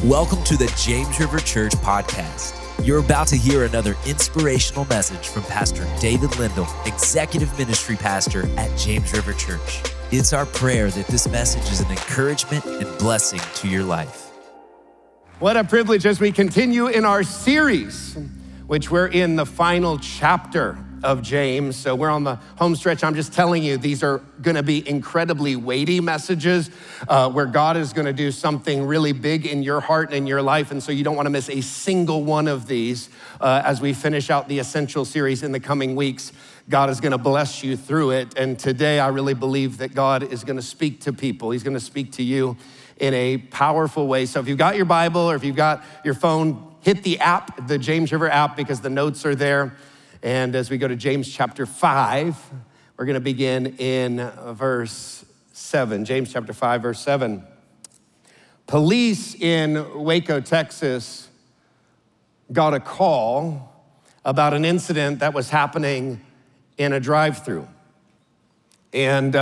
Welcome to the James River Church podcast. You're about to hear another inspirational message from Pastor David Lindell, Executive Ministry Pastor at James River Church. It's our prayer that this message is an encouragement and blessing to your life. What a privilege as we continue in our series, which we're in the final chapter of James. So we're on the home stretch. I'm just telling you, these are gonna be incredibly weighty messages where God is gonna do something really big in your heart and in your life. And so you don't wanna miss a single one of these as we finish out the Essential series in the coming weeks. God is gonna bless you through it. And today I really believe that God is gonna speak to people. He's gonna speak to you in a powerful way. So if you've got your Bible or if you've got your phone, hit the app, the James River app, because the notes are there. And as we go to James chapter 5, we're gonna begin in verse 7. James chapter 5, verse 7. Police in Waco, Texas got a call about an incident that was happening in a drive-through. And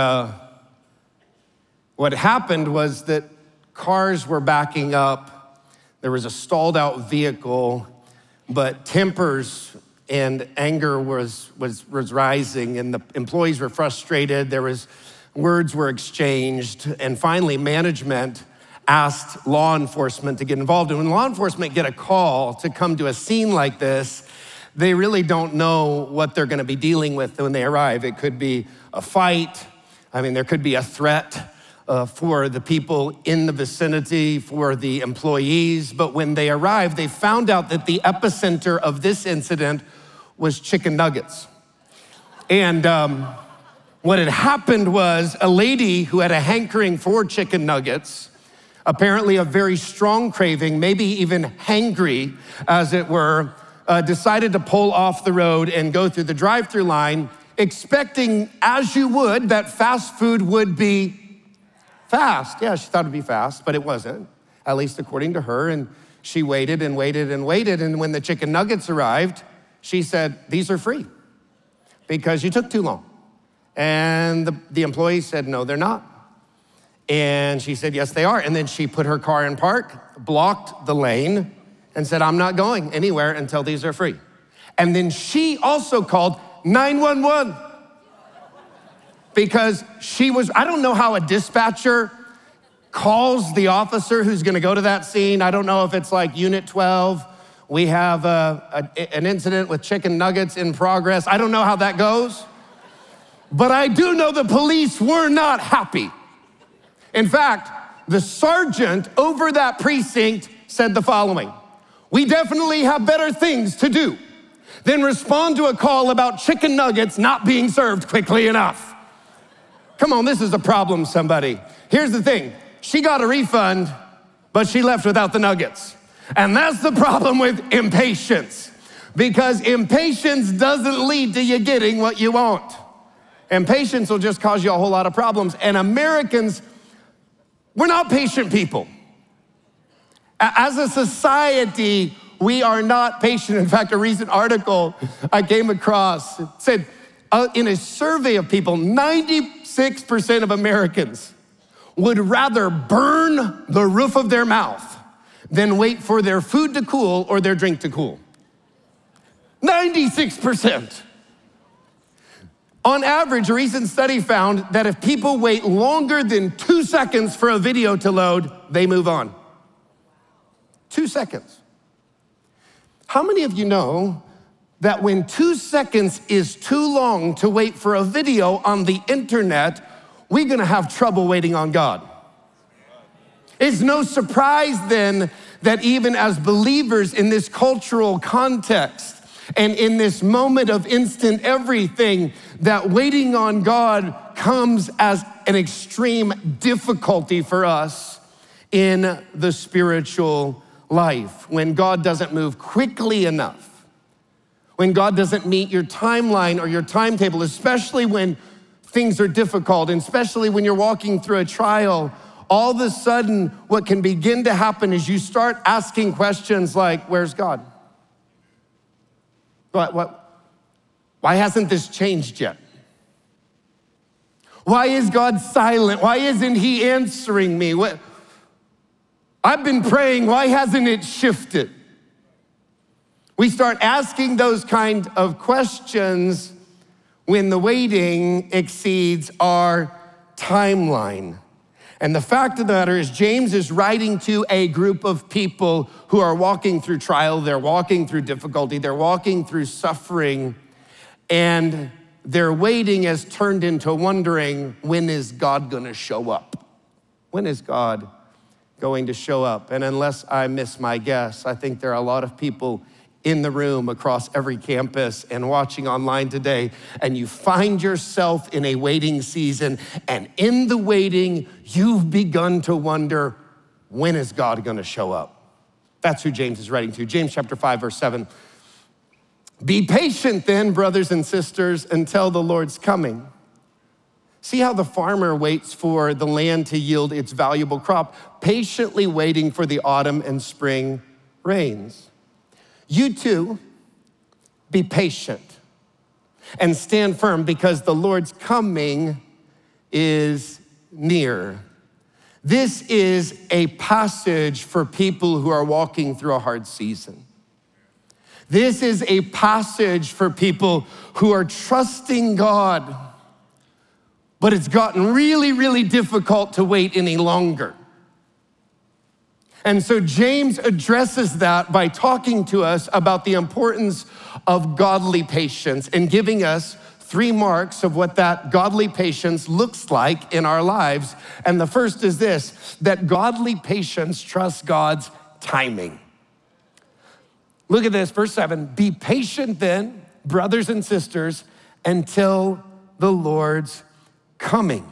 what happened was that cars were backing up. There was a stalled out vehicle, but tempers and anger was rising, and the employees were frustrated. Words were exchanged, and finally management asked law enforcement to get involved. And when law enforcement get a call to come to a scene like this, they really don't know what they're gonna be dealing with when they arrive. It could be a fight. There could be a threat for the people in the vicinity, for the employees. But when they arrived, they found out that the epicenter of this incident was chicken nuggets. And what had happened was a lady who had a hankering for chicken nuggets, apparently a very strong craving, maybe even hangry, as it were, decided to pull off the road and go through the drive-through line, expecting, as you would, that fast food would be fast. Yeah, she thought it'd be fast, but it wasn't, at least according to her. And she waited and waited and waited. And when the chicken nuggets arrived, she said, "These are free because you took too long." And the employee said, "No, they're not." And she said, "Yes, they are." And then she put her car in park, blocked the lane, and said, "I'm not going anywhere until these are free." And then she also called 911 because I don't know how a dispatcher calls the officer who's gonna go to that scene. I don't know if it's like Unit 12. We have an incident with chicken nuggets in progress. I don't know how that goes, but I do know the police were not happy. In fact, the sergeant over that precinct said the following: "We definitely have better things to do than respond to a call about chicken nuggets not being served quickly enough." Come on, this is a problem, somebody. Here's the thing, she got a refund, but she left without the nuggets. And that's the problem with impatience, because impatience doesn't lead to you getting what you want. Impatience will just cause you a whole lot of problems. And Americans, we're not patient people. As a society, we are not patient. In fact, a recent article I came across said, in a survey of people, 96% of Americans would rather burn the roof of their mouth than wait for their food to cool or their drink to cool. 96%. On average, a recent study found that if people wait longer than 2 seconds for a video to load, they move on. 2 seconds. How many of you know that when 2 seconds is too long to wait for a video on the internet, we're gonna have trouble waiting on God? It's no surprise then that even as believers in this cultural context and in this moment of instant everything, that waiting on God comes as an extreme difficulty for us in the spiritual life. When God doesn't move quickly enough, when God doesn't meet your timeline or your timetable, especially when things are difficult, and especially when you're walking through a trial, all of a sudden, what can begin to happen is you start asking questions like, where's God? Why hasn't this changed yet? Why is God silent? Why isn't he answering me? I've been praying, why hasn't it shifted? We start asking those kind of questions when the waiting exceeds our timeline. And the fact of the matter is, James is writing to a group of people who are walking through trial, they're walking through difficulty, they're walking through suffering, and their waiting has turned into wondering, when is God gonna show up? When is God going to show up? And unless I miss my guess, I think there are a lot of people in the room across every campus and watching online today, and you find yourself in a waiting season, and in the waiting, you've begun to wonder, when is God gonna show up? That's who James is writing to. James chapter 5, verse 7. Be patient then, brothers and sisters, until the Lord's coming. See how the farmer waits for the land to yield its valuable crop, patiently waiting for the autumn and spring rains. You too, be patient and stand firm, because the Lord's coming is near. This is a passage for people who are walking through a hard season. This is a passage for people who are trusting God, but it's gotten really, really difficult to wait any longer. And so James addresses that by talking to us about the importance of godly patience and giving us 3 marks of what that godly patience looks like in our lives. And the first is this, that godly patience trusts God's timing. Look at this, verse 7. Be patient then, brothers and sisters, until the Lord's coming.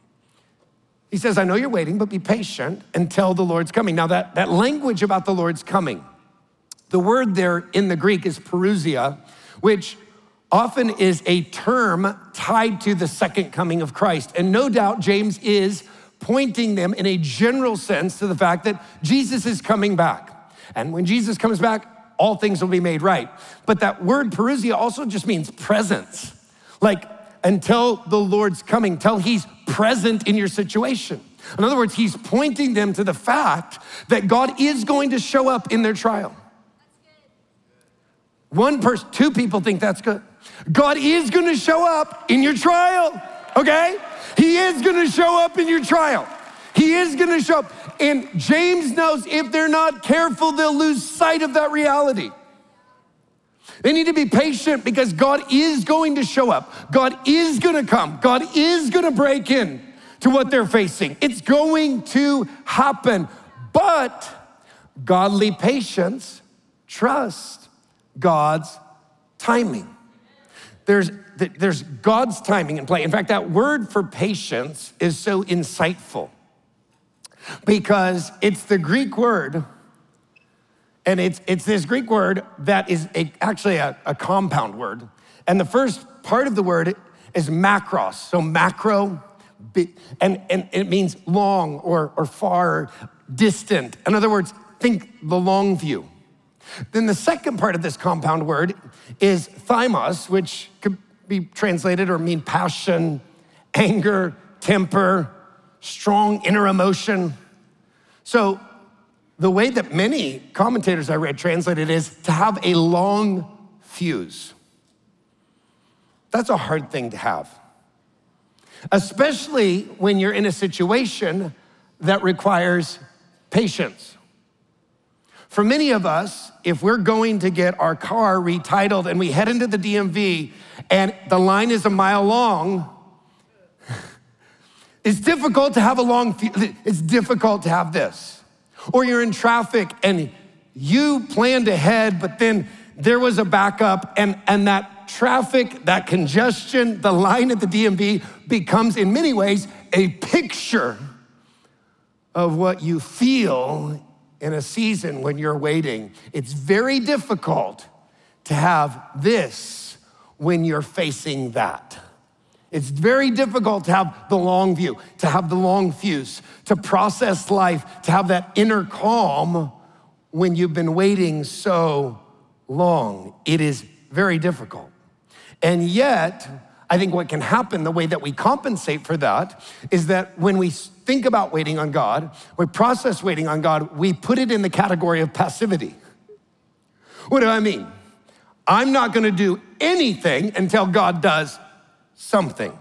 He says, I know you're waiting, but be patient until the Lord's coming. Now that language about the Lord's coming, the word there in the Greek is parousia, which often is a term tied to the second coming of Christ. And no doubt James is pointing them in a general sense to the fact that Jesus is coming back. And when Jesus comes back, all things will be made right. But that word parousia also just means presence. Like, until the Lord's coming, till he's present in your situation. In other words, he's pointing them to the fact that God is going to show up in their trial. One person, 2 people think that's good. God is gonna show up in your trial, okay? He is gonna show up in your trial. He is gonna show up. And James knows if they're not careful, they'll lose sight of that reality. They need to be patient because God is going to show up. God is gonna come. God is gonna break in to what they're facing. It's going to happen. But godly patience trusts God's timing. There's God's timing in play. In fact, that word for patience is so insightful because it's the Greek word. And it's this Greek word that is actually a compound word. And the first part of the word is macros, so macro, and it means long or far, or distant. In other words, think the long view. Then the second part of this compound word is thymos, which could be translated or mean passion, anger, temper, strong inner emotion. So the way that many commentators I read translated is to have a long fuse. That's a hard thing to have, especially when you're in a situation that requires patience. For many of us, if we're going to get our car retitled and we head into the DMV and the line is a mile long, it's difficult to have a long fuse. It's difficult to have this. Or you're in traffic and you planned ahead, but then there was a backup and that traffic, that congestion, the line at the DMV becomes in many ways a picture of what you feel in a season when you're waiting. It's very difficult to have this when you're facing that. It's very difficult to have the long view, to have the long fuse, to process life, to have that inner calm when you've been waiting so long. It is very difficult. And yet, I think what can happen, the way that we compensate for that, is that when we think about waiting on God, we process waiting on God, we put it in the category of passivity. What do I mean? I'm not gonna do anything until God does something.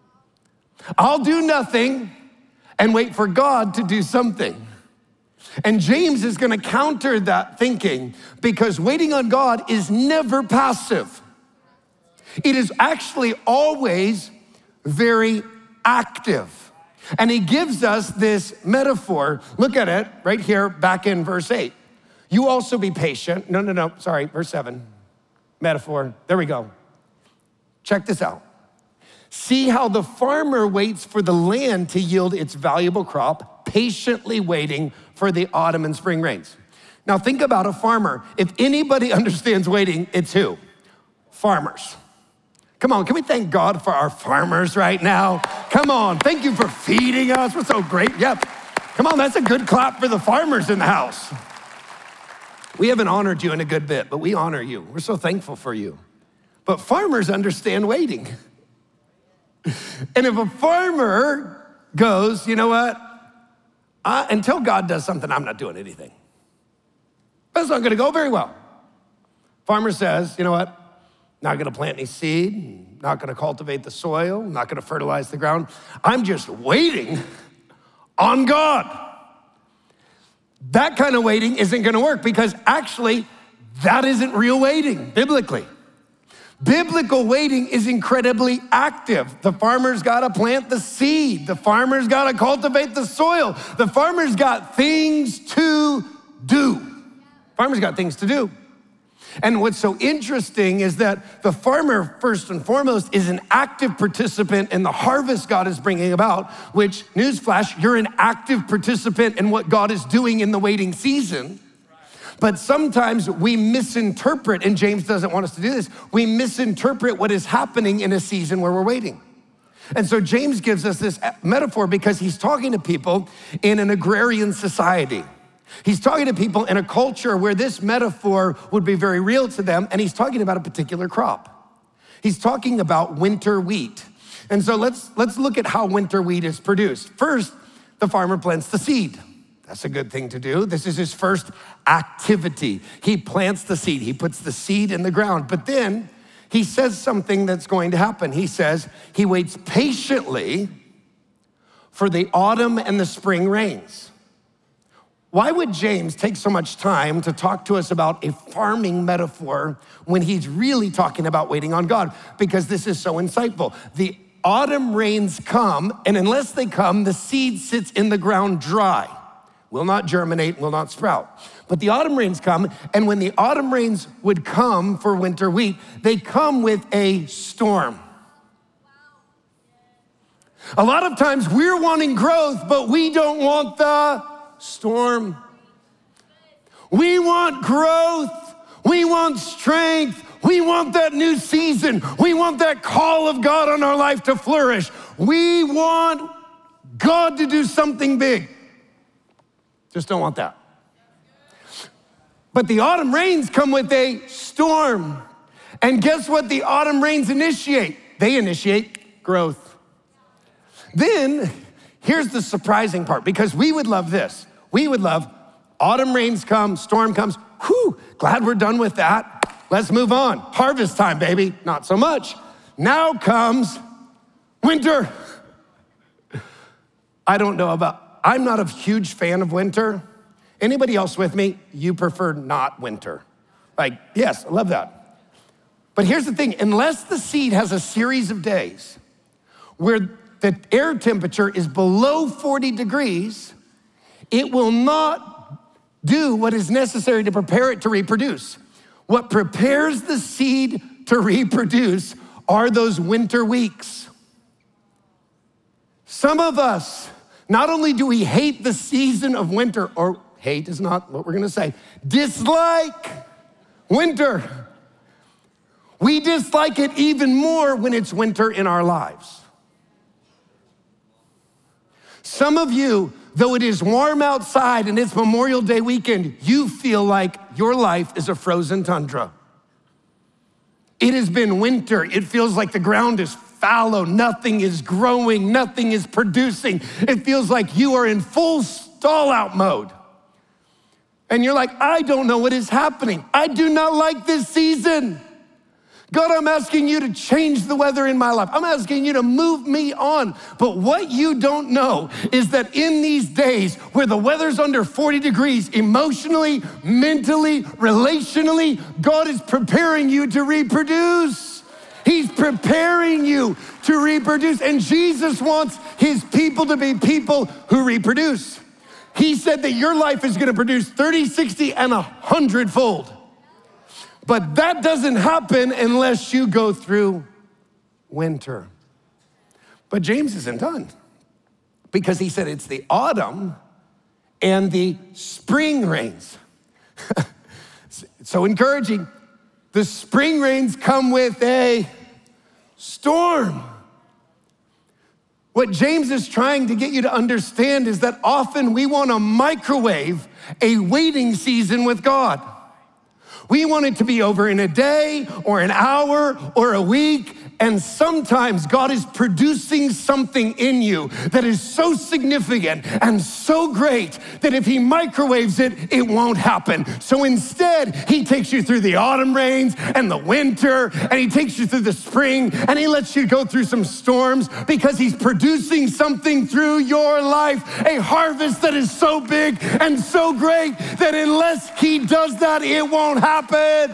I'll do nothing and wait for God to do something. And James is gonna counter that thinking because waiting on God is never passive. It is actually always very active. And he gives us this metaphor. Look at it right here, back in verse 8. You also be patient. No, sorry, verse 7. Metaphor, there we go. Check this out. See how the farmer waits for the land to yield its valuable crop, patiently waiting for the autumn and spring rains. Now think about a farmer. If anybody understands waiting, it's who? Farmers. Come on, can we thank God for our farmers right now? Come on, thank you for feeding us. We're so great. Yep. Come on, that's a good clap for the farmers in the house. We haven't honored you in a good bit, but we honor you. We're so thankful for you. But farmers understand waiting. And if a farmer goes, you know what? Until God does something, I'm not doing anything. That's not gonna go very well. Farmer says, you know what? Not gonna plant any seed, not gonna cultivate the soil, not gonna fertilize the ground. I'm just waiting on God. That kind of waiting isn't gonna work because actually that isn't real waiting biblically. Biblical waiting is incredibly active. The farmer's gotta plant the seed. The farmer's gotta cultivate the soil. The farmer's got things to do. Farmer's got things to do. And what's so interesting is that the farmer, first and foremost, is an active participant in the harvest God is bringing about, which, newsflash, you're an active participant in what God is doing in the waiting season. But sometimes we misinterpret, and James doesn't want us to do this, we misinterpret what is happening in a season where we're waiting. And so James gives us this metaphor because he's talking to people in an agrarian society. He's talking to people in a culture where this metaphor would be very real to them, and he's talking about a particular crop. He's talking about winter wheat. And so let's look at how winter wheat is produced. First, the farmer plants the seed. That's a good thing to do. This is his first activity. He plants the seed. He puts the seed in the ground. But then he says something that's going to happen. He says he waits patiently for the autumn and the spring rains. Why would James take so much time to talk to us about a farming metaphor when he's really talking about waiting on God? Because this is so insightful. The autumn rains come, and unless they come, the seed sits in the ground dry, will not germinate, will not sprout. But the autumn rains come, and when the autumn rains would come for winter wheat, they come with a storm. A lot of times we're wanting growth, but we don't want the storm. We want growth. We want strength. We want that new season. We want that call of God on our life to flourish. We want God to do something big. Just don't want that. But the autumn rains come with a storm. And guess what the autumn rains initiate? They initiate growth. Then, here's the surprising part, because we would love this. We would love autumn rains come, storm comes. Whew, glad we're done with that. Let's move on. Harvest time, baby. Not so much. Now comes winter. I'm not a huge fan of winter. Anybody else with me? You prefer not winter. Like, yes, I love that. But here's the thing, unless the seed has a series of days where the air temperature is below 40 degrees, it will not do what is necessary to prepare it to reproduce. What prepares the seed to reproduce are those winter weeks. Some of us, not only do we hate the season of winter, or hate is not what we're gonna say, dislike winter. We dislike it even more when it's winter in our lives. Some of you, though it is warm outside and it's Memorial Day weekend, you feel like your life is a frozen tundra. It has been winter. It feels like the ground is fallow. Nothing is growing. Nothing is producing. It feels like you are in full stall out mode. And you're like, I don't know what is happening. I do not like this season. God, I'm asking you to change the weather in my life. I'm asking you to move me on. But what you don't know is that in these days where the weather's under 40 degrees, emotionally, mentally, relationally, God is preparing you to reproduce. He's preparing you to reproduce. And Jesus wants his people to be people who reproduce. He said that your life is gonna produce 30, 60, and 100-fold. But that doesn't happen unless you go through winter. But James isn't done, because he said it's the autumn and the spring rains. So encouraging. The spring rains come with a storm. What James is trying to get you to understand is that often we want to microwave a waiting season with God. We want it to be over in a day or an hour or a week. And sometimes God is producing something in you that is so significant and so great that if he microwaves it, it won't happen. So instead, he takes you through the autumn rains and the winter, and he takes you through the spring, and he lets you go through some storms because he's producing something through your life, a harvest that is so big and so great that unless he does that, it won't happen.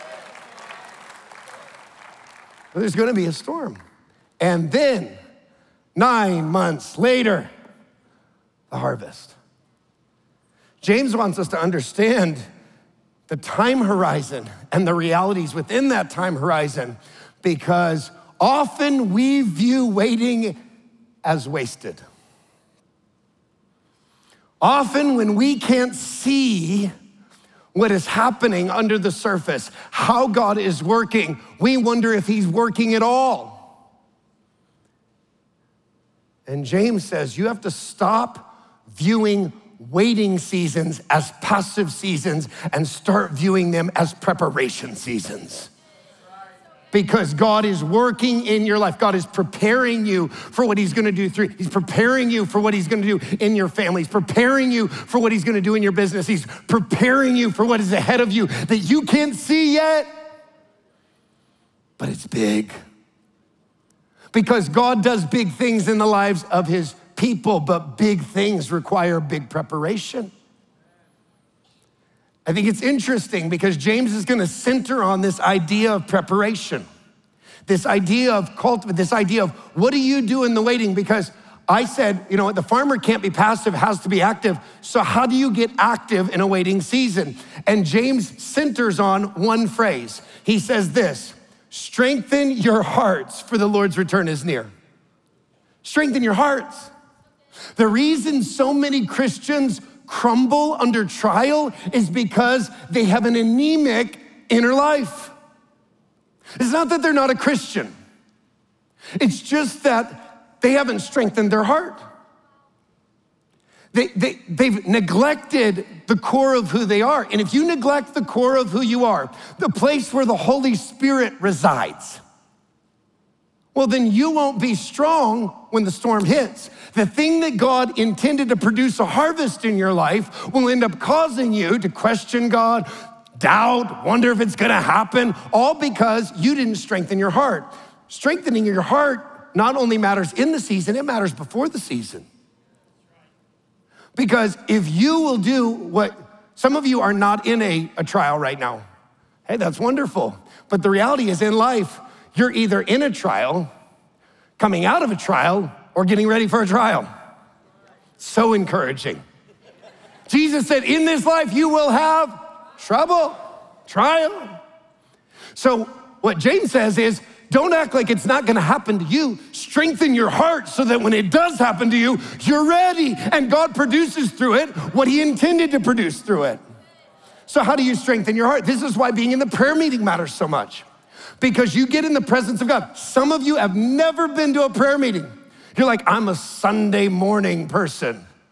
There's gonna be a storm. And then 9 months later, the harvest. James wants us to understand the time horizon and the realities within that time horizon, because often we view waiting as wasted. Often when we can't see what is happening under the surface, how God is working, we wonder if he's working at all. And James says you have to stop viewing waiting seasons as passive seasons and start viewing them as preparation seasons. Because God is working in your life. God is preparing you for what he's gonna do through. He's preparing you for what he's gonna do in your family. He's preparing you for what he's gonna do in your business. He's preparing you for what is ahead of you that you can't see yet, but it's big. Because God does big things in the lives of his people, but big things require big preparation. I think it's interesting because James is gonna center on this idea of preparation, this idea of cultivate, this idea of what do you do in the waiting? Because I said, you know, the farmer can't be passive, has to be active. So how do you get active in a waiting season? And James centers on one phrase. He says this: strengthen your hearts, for the Lord's return is near. Strengthen your hearts. The reason so many Christians crumble under trial is because they have an anemic inner life. It's not that they're not a Christian. It's just that they haven't strengthened their heart. They've neglected the core of who they are. And if you neglect the core of who you are, the place where the Holy Spirit resides, well, then you won't be strong when the storm hits. The thing that God intended to produce a harvest in your life will end up causing you to question God, doubt, wonder if it's gonna happen, all because you didn't strengthen your heart. Strengthening your heart not only matters in the season, it matters before the season. Because if you will do what, some of you are not in a trial right now. Hey, that's wonderful. But the reality is in life, you're either in a trial, coming out of a trial, or getting ready for a trial. So encouraging. Jesus said, in this life, you will have trouble, trial. So what James says is, don't act like it's not gonna happen to you. Strengthen your heart so that when it does happen to you, you're ready. And God produces through it what he intended to produce through it. So how do you strengthen your heart? This is why being in the prayer meeting matters so much. Because you get in the presence of God. Some of you have never been to a prayer meeting. You're like, I'm a Sunday morning person.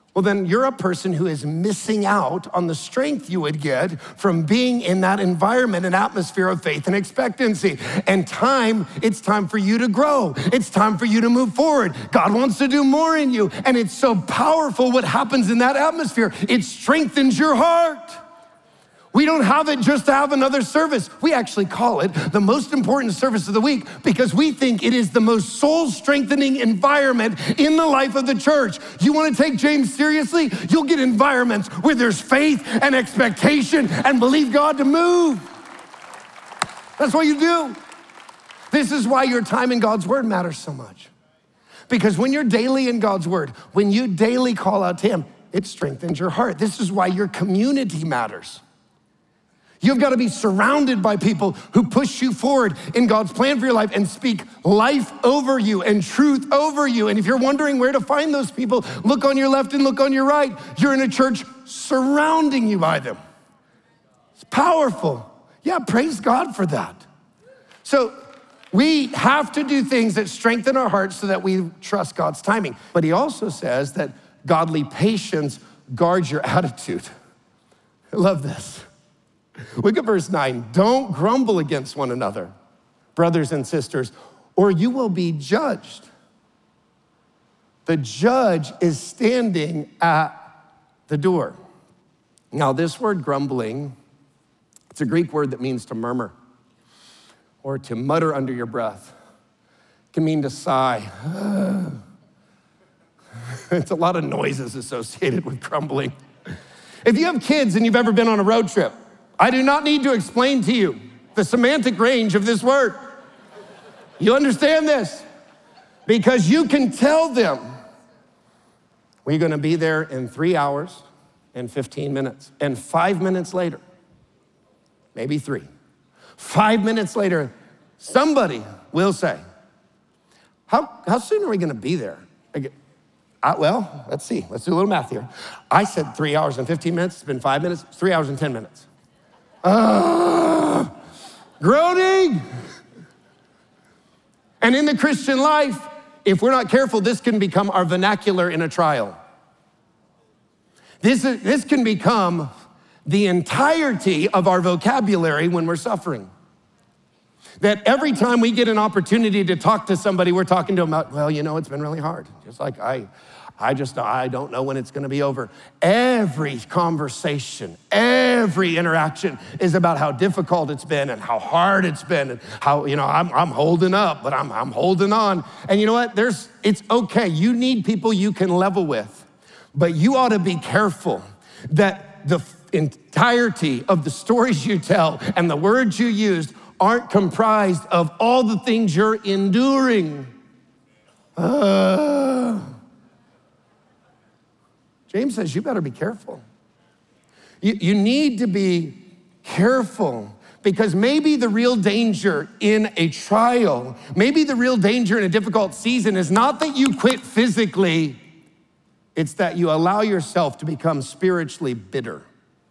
well, then you're a person who is missing out on the strength you would get from being in that environment and atmosphere of faith and expectancy. And it's time for you to grow. It's time for you to move forward. God wants to do more in you. And it's so powerful what happens in that atmosphere. It strengthens your heart. We don't have it just to have another service. We actually call it the most important service of the week because we think it is the most soul-strengthening environment in the life of the church. You want to take James seriously? You'll get environments where there's faith and expectation and believe God to move. That's what you do. This is why your time in God's word matters so much. Because when you're daily in God's word, when you daily call out to him, it strengthens your heart. This is why your community matters. You've got to be surrounded by people who push you forward in God's plan for your life and speak life over you and truth over you. And if you're wondering where to find those people, look on your left and look on your right. You're in a church surrounding you by them. It's powerful. Yeah, praise God for that. So we have to do things that strengthen our hearts so that we trust God's timing. But he also says that godly patience guards your attitude. I love this. Look at verse 9. Don't grumble against one another, brothers and sisters, or you will be judged. The judge is standing at the door. Now, this word grumbling, it's a Greek word that means to murmur or to mutter under your breath. It can mean to sigh. It's a lot of noises associated with grumbling. If you have kids and you've ever been on a road trip, I do not need to explain to you the semantic range of this word. You understand this because you can tell them, we're gonna be there in 3 hours and 15 minutes. And 5 minutes later, maybe 3, 5 minutes later, somebody will say, how soon are we gonna be there? Well, let's see, let's do a little math here. I said 3 hours and 15 minutes, it's been 5 minutes, 3 hours and 10 minutes. Groaning. And in the Christian life, if we're not careful, this can become our vernacular in a trial. This can become the entirety of our vocabulary when we're suffering. That every time we get an opportunity to talk to somebody, we're talking to them about, well, you know, it's been really hard. Just like I don't know when it's gonna be over. Every conversation, every interaction is about how difficult it's been and how hard it's been and how, you know, I'm holding up, but I'm holding on. And you know what, it's okay. You need people you can level with, but you ought to be careful that the entirety of the stories you tell and the words you used aren't comprised of all the things you're enduring. James says you better be careful. You need to be careful because maybe the real danger in a trial, maybe the real danger in a difficult season is not that you quit physically, it's that you allow yourself to become spiritually bitter.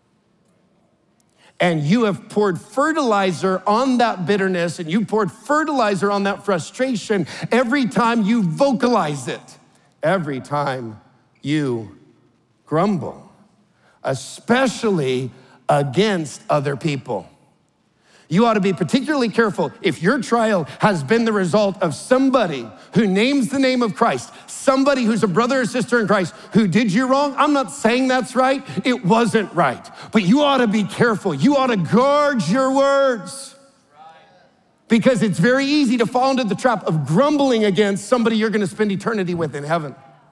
And you have poured fertilizer on that bitterness and you poured fertilizer on that frustration every time you vocalize it, every time you grumble, especially against other people. You ought to be particularly careful if your trial has been the result of somebody who names the name of Christ, somebody who's a brother or sister in Christ who did you wrong. I'm not saying that's right. It wasn't right. But you ought to be careful. You ought to guard your words because it's very easy to fall into the trap of grumbling against somebody you're going to spend eternity with in heaven.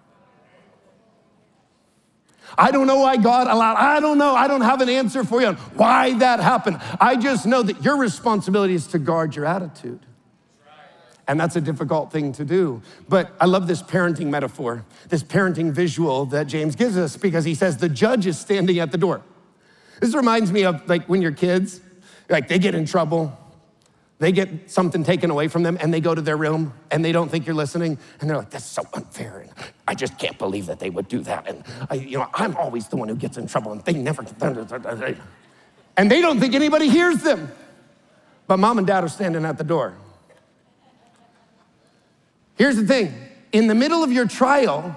I don't know why God allowed, I don't know. I don't have an answer for you on why that happened. I just know that your responsibility is to guard your attitude. And that's a difficult thing to do. But I love this parenting metaphor, this parenting visual that James gives us because he says the judge is standing at the door. This reminds me of like when your kids, like they get in trouble, they get something taken away from them and they go to their room and they don't think you're listening. And they're like, that's so unfair. And I just can't believe that they would do that. And I'm always the one who gets in trouble and they never get done. And they don't think anybody hears them. But mom and dad are standing at the door. Here's the thing. In the middle of your trial,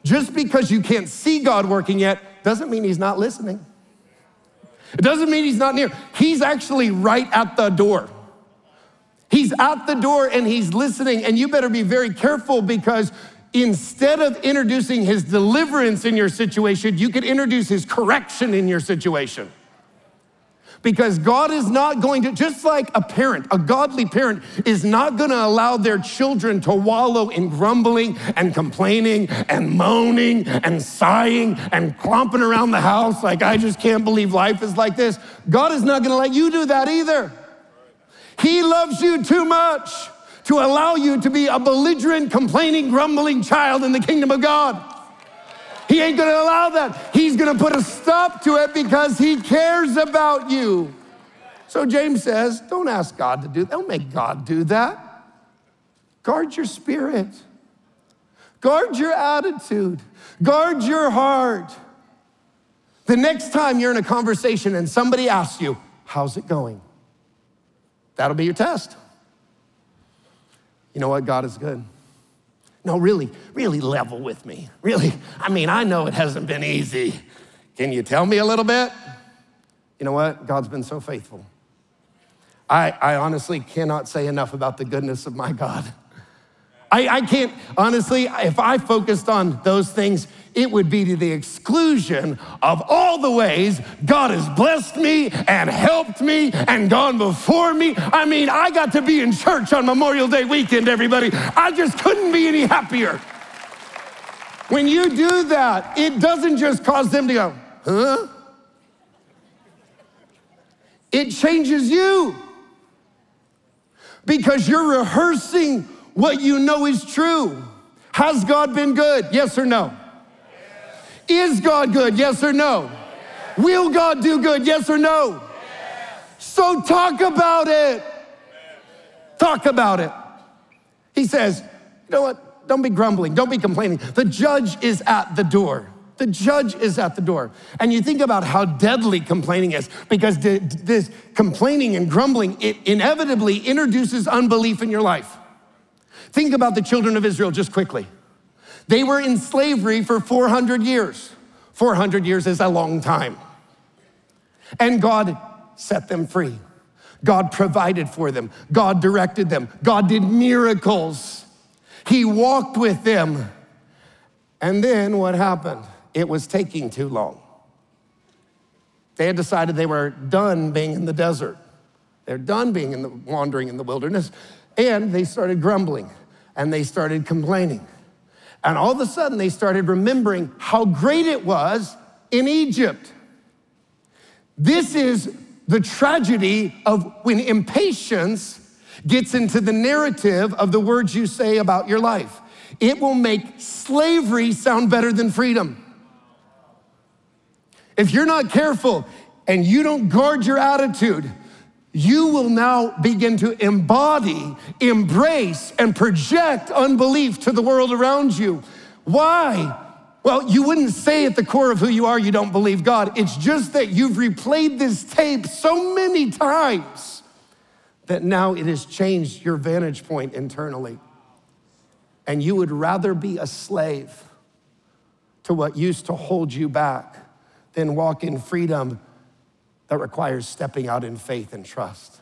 Just because you can't see God working yet doesn't mean he's not listening. It doesn't mean he's not near. He's actually right at the door. He's at the door and he's listening, and you better be very careful, because instead of introducing his deliverance in your situation, you could introduce his correction in your situation. Because God is not going to, just like a parent, a godly parent is not going to allow their children to wallow in grumbling and complaining and moaning and sighing and clomping around the house like, I just can't believe life is like this. God is not going to let you do that either. He loves you too much to allow you to be a belligerent, complaining, grumbling child in the kingdom of God. He ain't gonna allow that. He's gonna put a stop to it because he cares about you. So James says, don't ask God to do that. Don't make God do that. Guard your spirit. Guard your attitude. Guard your heart. The next time you're in a conversation and somebody asks you, how's it going? That'll be your test. You know what? God is good. No, really level with me. Really, I know it hasn't been easy. Can you tell me a little bit? You know what? God's been so faithful. I honestly cannot say enough about the goodness of my God. I can't, honestly, if I focused on those things, it would be to the exclusion of all the ways God has blessed me and helped me and gone before me. I got to be in church on Memorial Day weekend, everybody. I just couldn't be any happier. When you do that, it doesn't just cause them to go, huh? It changes you, because you're rehearsing what you know is true. Has God been good? Yes or no? Yes. Is God good? Yes or no? Yes. Will God do good? Yes or no? Yes. So talk about it. Talk about it. He says, you know what? Don't be grumbling. Don't be complaining. The judge is at the door. The judge is at the door. And you think about how deadly complaining is, because this complaining and grumbling, it inevitably introduces unbelief in your life. Think about the children of Israel just quickly. They were in slavery for 400 years. 400 years is a long time. And God set them free. God provided for them. God directed them. God did miracles. He walked with them. And then what happened? It was taking too long. They had decided they were done being in the desert. They're done being wandering in the wilderness. And they started grumbling and they started complaining. And all of a sudden they started remembering how great it was in Egypt. This is the tragedy of when impatience gets into the narrative of the words you say about your life. It will make slavery sound better than freedom. If you're not careful and you don't guard your attitude, you will now begin to embody, embrace, and project unbelief to the world around you. Why? Well, you wouldn't say at the core of who you are, you don't believe God. It's just that you've replayed this tape so many times that now it has changed your vantage point internally. And you would rather be a slave to what used to hold you back than walk in freedom that requires stepping out in faith and trust.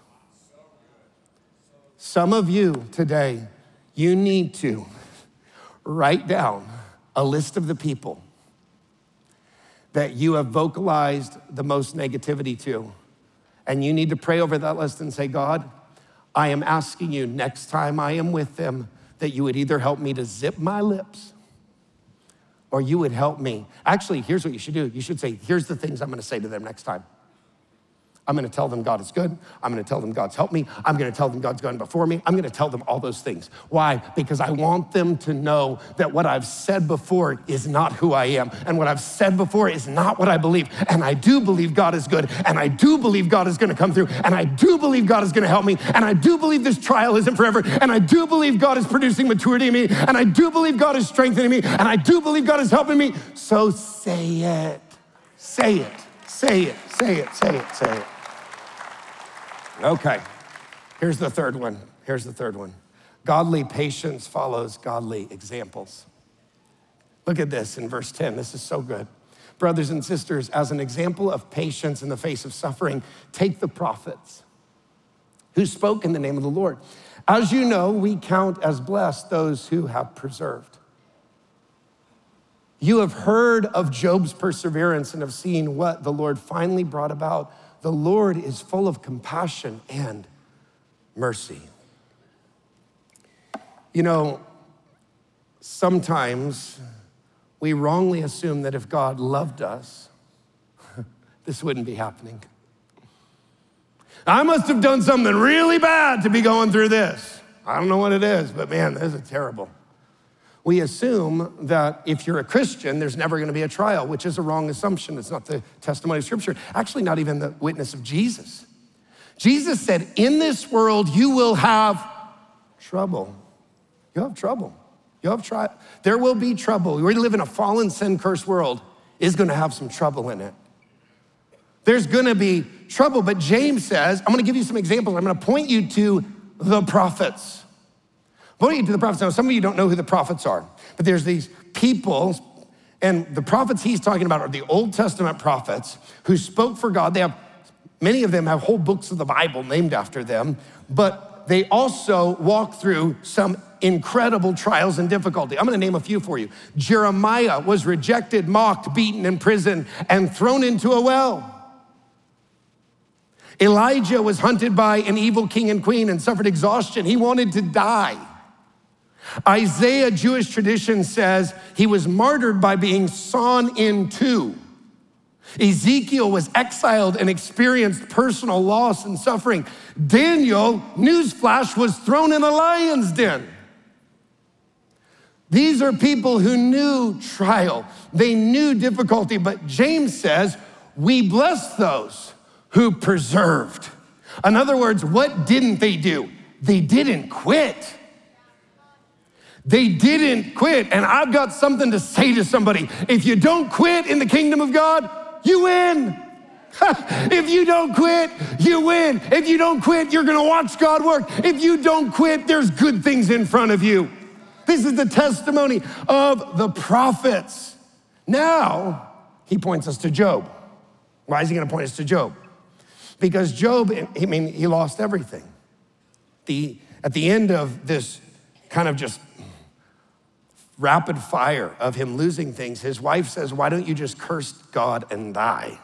Some of you today, you need to write down a list of the people that you have vocalized the most negativity to. And you need to pray over that list and say, God, I am asking you next time I am with them that you would either help me to zip my lips or you would help me. Actually, here's what you should do. You should say, here's the things I'm gonna say to them next time. I'm gonna tell them God is good. I'm gonna tell them God's helped me. I'm gonna tell them God's gone before me. I'm gonna tell them all those things. Why? Because I want them to know that what I've said before is not who I am. And what I've said before is not what I believe. And I do believe God is good. And I do believe God is gonna come through. And I do believe God is gonna help me. And I do believe this trial isn't forever. And I do believe God is producing maturity in me. And I do believe God is strengthening me. And I do believe God is helping me. So say it. Say it. Say it. Say it. Say it. Say it. Okay, here's the third one. Godly patience follows godly examples. Look at this in verse 10. This is so good. Brothers and sisters, as an example of patience in the face of suffering, take the prophets who spoke in the name of the Lord. As you know, we count as blessed those who have persevered. You have heard of Job's perseverance and have seen what the Lord finally brought about. The Lord is full of compassion and mercy. You know, sometimes we wrongly assume that if God loved us, this wouldn't be happening. I must have done something really bad to be going through this. I don't know what it is, but man, this is terrible. We assume that if you're a Christian, there's never gonna be a trial, which is a wrong assumption. It's not the testimony of Scripture. Actually, not even the witness of Jesus. Jesus said, in this world, you will have trouble. You'll have trouble. You'll have trial. There will be trouble. We live in a fallen, sin-cursed world. Is gonna have some trouble in it. There's gonna be trouble, but James says, I'm gonna give you some examples. I'm gonna point you to the prophets. I'm pointing you to the prophets. Now, some of you don't know who the prophets are, but there's these people, and the prophets he's talking about are the Old Testament prophets who spoke for God. Many of them have whole books of the Bible named after them, but they also walk through some incredible trials and difficulty. I'm gonna name a few for you. Jeremiah was rejected, mocked, beaten, imprisoned, and thrown into a well. Elijah was hunted by an evil king and queen and suffered exhaustion. He wanted to die. Isaiah, Jewish tradition says he was martyred by being sawn in two. Ezekiel was exiled and experienced personal loss and suffering. Daniel, newsflash, was thrown in a lion's den. These are people who knew trial. They knew difficulty, but James says, we bless those who persevered. In other words, what didn't they do? They didn't quit. They didn't quit. And I've got something to say to somebody. If you don't quit in the kingdom of God, you win. If you don't quit, you win. If you don't quit, you're gonna watch God work. If you don't quit, there's good things in front of you. This is the testimony of the prophets. Now, he points us to Job. Why is he gonna point us to Job? Because Job, he lost everything. At the end of this kind of just rapid fire of him losing things, his wife says, why don't you just curse God and die?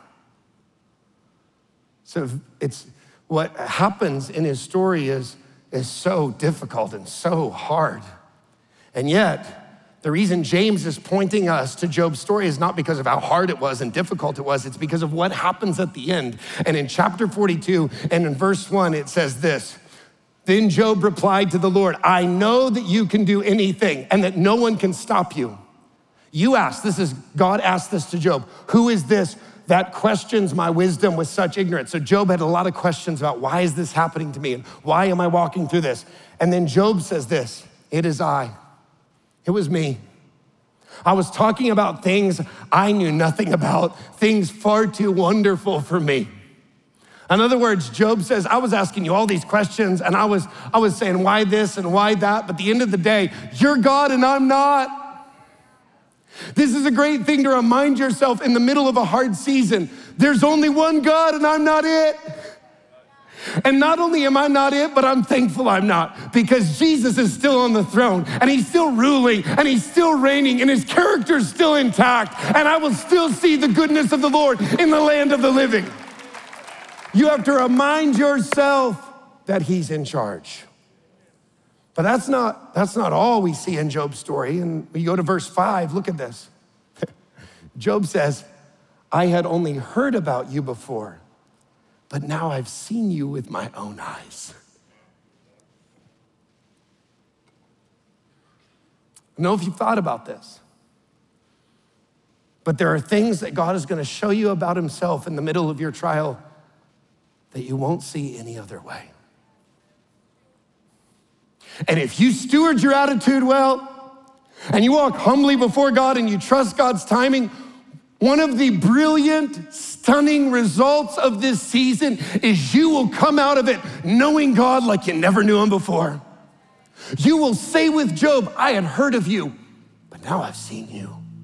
So it's what happens in his story is so difficult and so hard. And yet, the reason James is pointing us to Job's story is not because of how hard it was and difficult it was, it's because of what happens at the end. And in chapter 42 and in verse 1, it says this, then Job replied to the Lord, I know that you can do anything and that no one can stop you. You asked, God asked this to Job, who is this that questions my wisdom with such ignorance? So Job had a lot of questions about why is this happening to me and why am I walking through this? And then Job says this, it is I. It was me. I was talking about things I knew nothing about, things far too wonderful for me. In other words, Job says, I was asking you all these questions and I was saying why this and why that, but at the end of the day, you're God and I'm not. This is a great thing to remind yourself in the middle of a hard season. There's only one God and I'm not it. And not only am I not it, but I'm thankful I'm not, because Jesus is still on the throne and he's still ruling and he's still reigning and his character is still intact and I will still see the goodness of the Lord in the land of the living. You have to remind yourself that he's in charge. But that's not all we see in Job's story. And we go to verse 5, look at this. Job says, I had only heard about you before, but now I've seen you with my own eyes. I don't know if you've thought about this, but there are things that God is gonna show you about himself in the middle of your trial that you won't see any other way. And if you steward your attitude well, and you walk humbly before God and you trust God's timing, one of the brilliant, stunning results of this season is you will come out of it knowing God like you never knew him before. You will say with Job, I had heard of you, but now I've seen you.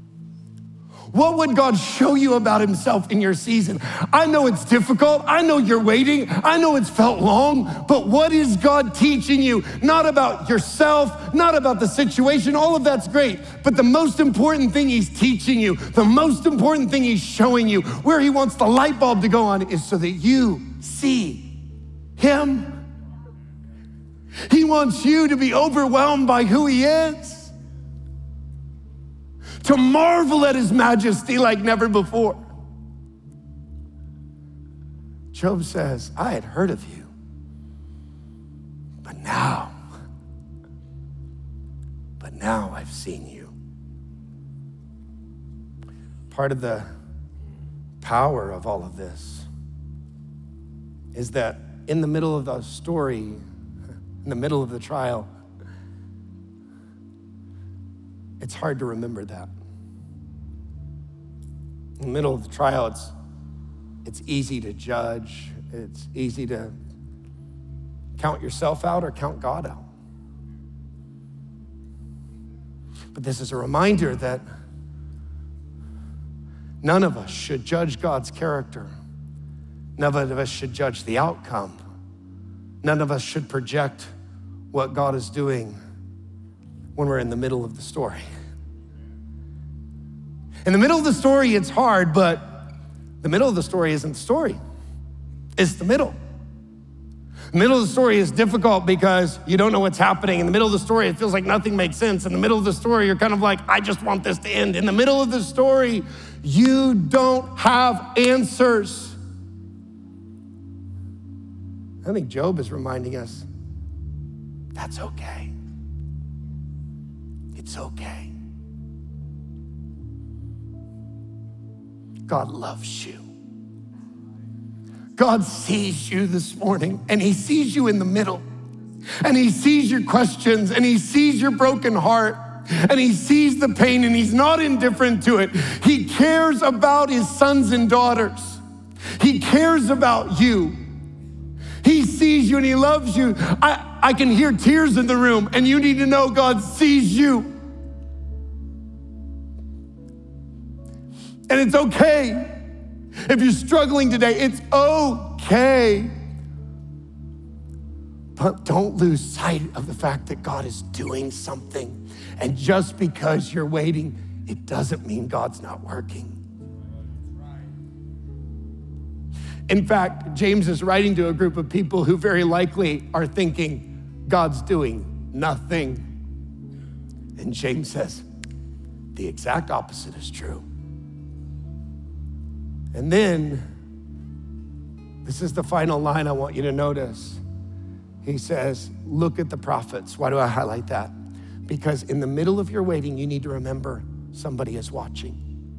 What would God show you about himself in your season? I know it's difficult. I know you're waiting. I know it's felt long, but what is God teaching you? Not about yourself, not about the situation. All of that's great. But the most important thing he's teaching you, the most important thing he's showing you, where he wants the light bulb to go on is so that you see him. He wants you to be overwhelmed by who he is, to marvel at his majesty like never before. Job says, I had heard of you, but now I've seen you. Part of the power of all of this is that in the middle of the story, in the middle of the trial, it's hard to remember that. In the middle of the trial, it's easy to judge. It's easy to count yourself out or count God out. But this is a reminder that none of us should judge God's character. None of us should judge the outcome. None of us should project what God is doing when we're in the middle of the story. In the middle of the story, it's hard, but the middle of the story isn't the story. It's the middle. The middle of the story is difficult because you don't know what's happening. In the middle of the story, it feels like nothing makes sense. In the middle of the story, you're kind of like, I just want this to end. In the middle of the story, you don't have answers. I think Job is reminding us, that's okay. It's okay. God loves you. God sees you this morning, and he sees you in the middle, and he sees your questions, and he sees your broken heart, and he sees the pain, and he's not indifferent to it. He cares about his sons and daughters. He cares about you. He sees you and he loves you. I can hear tears in the room, and you need to know God sees you. And it's okay. If you're struggling today, it's okay. But don't lose sight of the fact that God is doing something. And just because you're waiting, it doesn't mean God's not working. In fact, James is writing to a group of people who very likely are thinking, God's doing nothing. And James says, the exact opposite is true. And then, this is the final line I want you to notice. He says, look at the prophets. Why do I highlight that? Because in the middle of your waiting, you need to remember somebody is watching.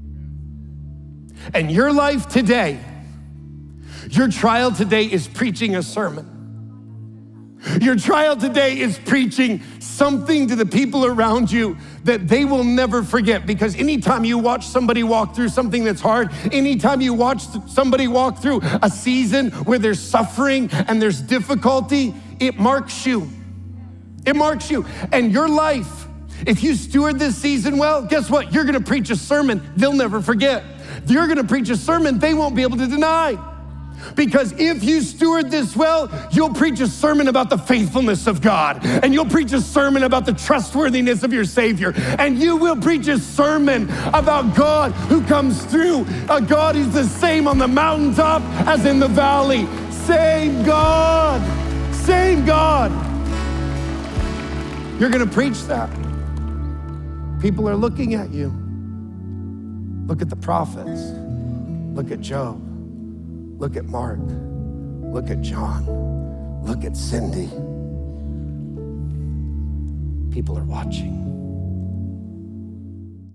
And your life today, your trial today is preaching a sermon. Your trial today is preaching something to the people around you that they will never forget, because anytime you watch somebody walk through something that's hard, anytime you watch somebody walk through a season where there's suffering and there's difficulty, it marks you. It marks you. And your life, if you steward this season well, guess what? You're gonna preach a sermon they'll never forget. You're gonna preach a sermon they won't be able to deny. Because if you steward this well, you'll preach a sermon about the faithfulness of God, and you'll preach a sermon about the trustworthiness of your Savior, and you will preach a sermon about God who comes through, a God who's the same on the mountaintop as in the valley. Same God, same God. You're gonna preach that. People are looking at you. Look at the prophets. Look at Job. Look at Mark, look at John, look at Cindy. People are watching.